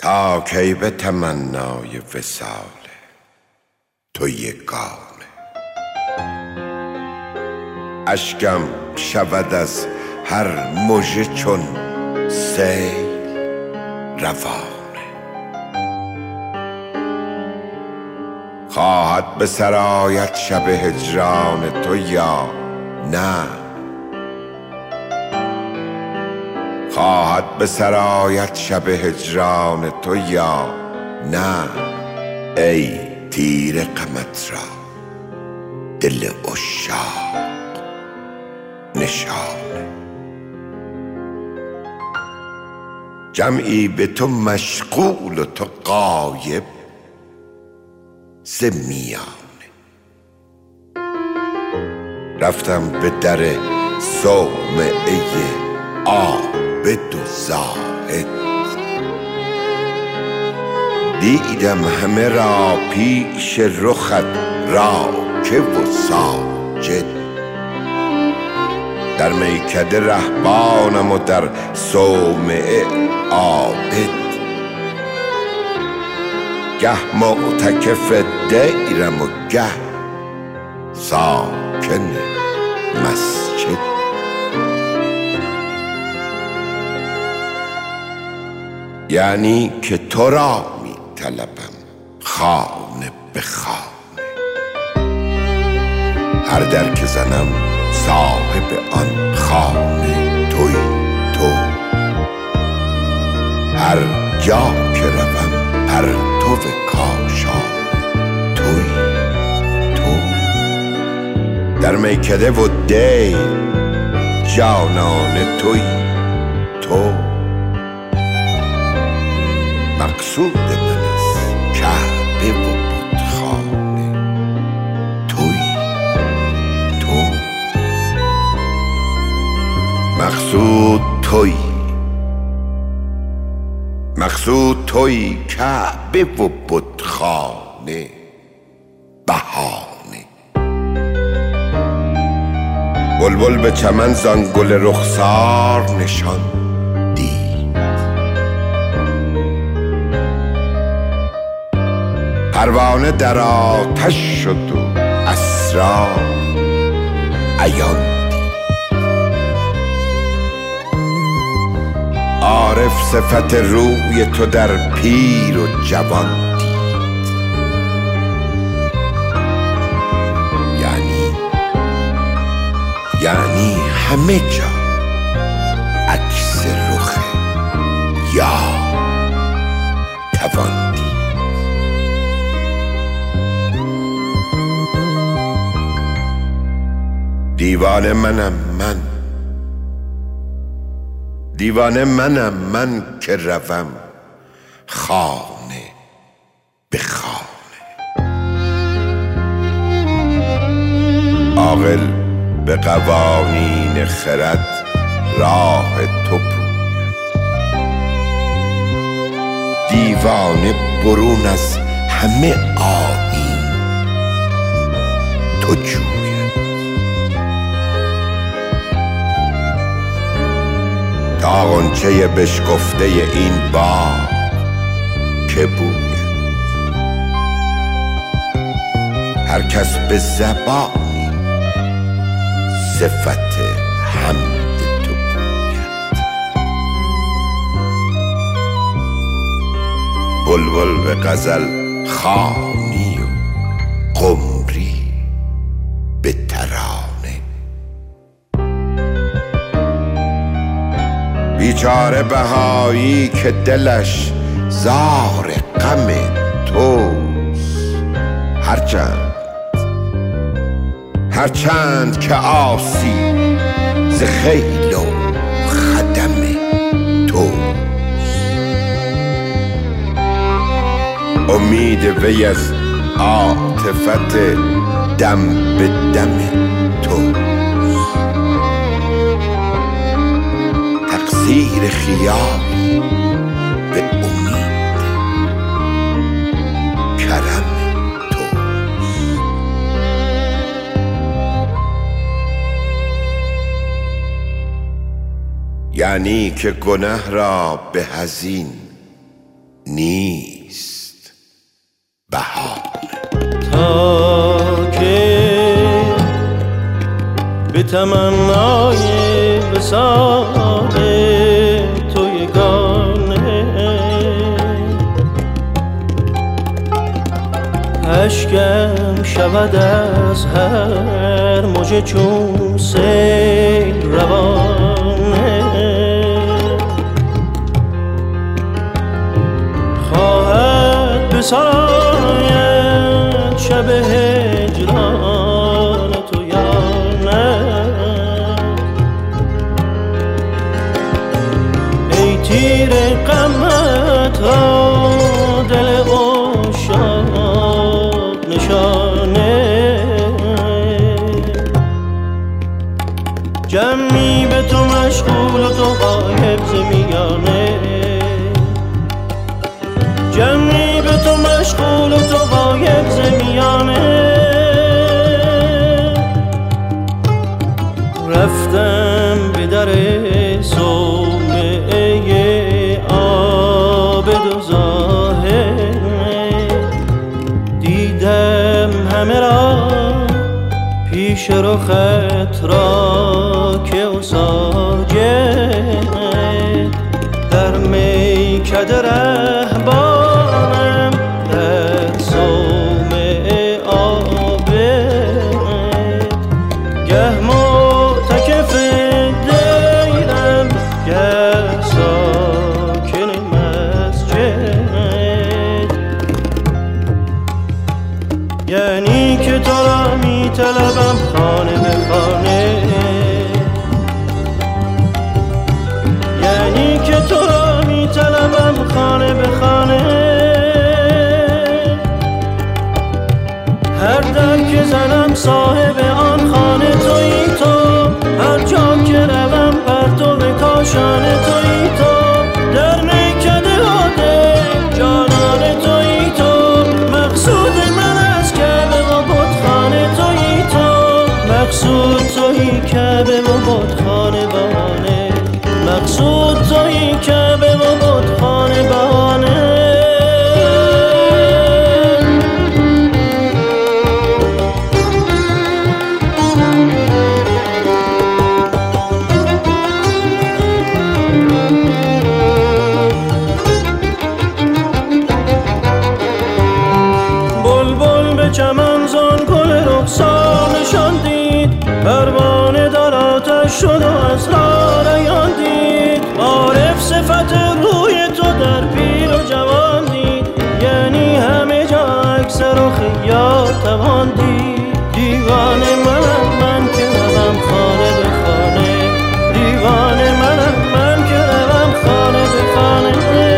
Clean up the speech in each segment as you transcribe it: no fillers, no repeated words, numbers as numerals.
تا کی به تمنای وصال تو یگانه، اشکم شود از هر مژه چون سیل روانه. خواهد به سر آید شب هجران تو یا نه، خواهد به سر آید شب هجران تو یا نه. ای تیر غمت را دل عشاق نشانه، جمعی به تو مشغول و تو غایب ز میانه. رفتم به در صومعه عابد و زاهد، دیدم همه را پیش رخت راکع و ساجد. در میکده رهبانم و در صومعه عابد، گه معتکف دیرم و گه ساکن مسجد. یعنی که تو را می طلبم خانه به خانه، هر در که زنم صاحب آن خانه توی تو. هر جا که روم پرتو کاشانه توی تو. در میکده و دی جانانه توی تو. مقصود من از کعبه و بتخانه توی تو. مقصود توی، مقصود توی، کعبه و بتخانه بهانه. بلبل به چمن زان گل رخسار نشان دید، پروانه در آتش شد و اسرار عیان دید. عارف صفت روی تو در پیر و جوان دید. یعنی همه جا عکس رخ یار توان دید. دیوانه منم من، دیوانه منم من که روم خانه به خانه. عاقل به قوانین خرد راه تو پوید، دیوانه برون از همه آیین تو جوید. تا غنچه بشکفته این باغ که بوید، هر کس به زبانی صفت حمد تو گوید. بلبل به غزل خوانی و قمری به ترانه. بیچاره بهایی که دلش زار غم توست، هرچند که عاصی ز خیل و خدم توست. امید وی از عاطفت دم به دم توست. تقصیر خیال به امید کرم توست. یعنی که گنه را به حزین نیست بهانه. تا که به تمنای وصال تو یگانه اشکم شود از هر موجه چون سیل روانه خواهد بساید شب هجران تو یا نه ای تیر غمت را دل عاشق نشانه جمعی به تو مشغول و تو غایب ز میانه جمعی به تو مشغول و تو غایب ز میانه رفتم به در صومعه عابد و زاهد دیدم همه را پیش رخت را که و ساجد در میکده رهبانم در صومعه عابد گه معتکف دیرم گه ساکن مسجد یعنی که تو را می طلبم خانه به خانه یعنی که تو را می طلبم خانه به خانه هر در که زنم صاحب آن خانه تویی تو هر جا که روم پرتو به کاشانه تویی تو در میکده و دل جانانه تویی تو مقصود من از کعبه و بتخانه تویی تو مقصود تویی کعبه و بتخانه بهانه مقصود تویی کعبه و بتخانه بهانه بلبل به چمن زان گل رخسارشان دید پروانه در آتش شد و از رایان دید عارف صفت روی تو در پیر و جوان دید یعنی همه جا عکس رخ یار توان دید دیوانه منم من که روم خانه به خانه دیوانه منم من که روم خانه به خانه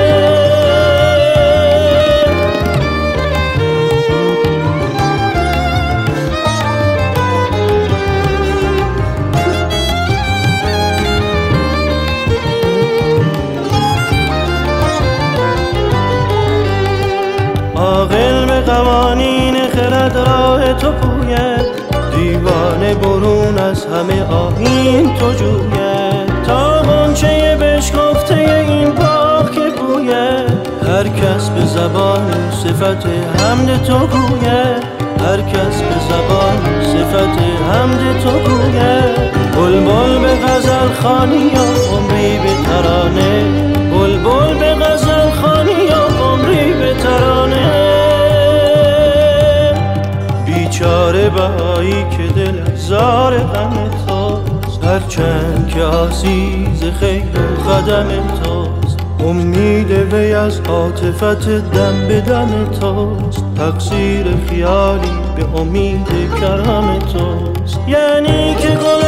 عاقل به قوانین خرد راه تو پوید دیوانه برون از همه آیین تو جوید تا غنچه بشکفته این باغ که بوید هر کس به زبان صفت حمد تو گوید هر کس به زبان صفت حمد تو گوید بلبل به غزل خوانی یا عمری به ترانه بلبل به غزل خوانی یا عمری به ترانه بیچاره بایی که دل زار غم توست هرچند که آسیز خیر و قدم توست امید وی از عاطفت دم به دم توست تقصیر خیالی به امید کرم توست یعنی که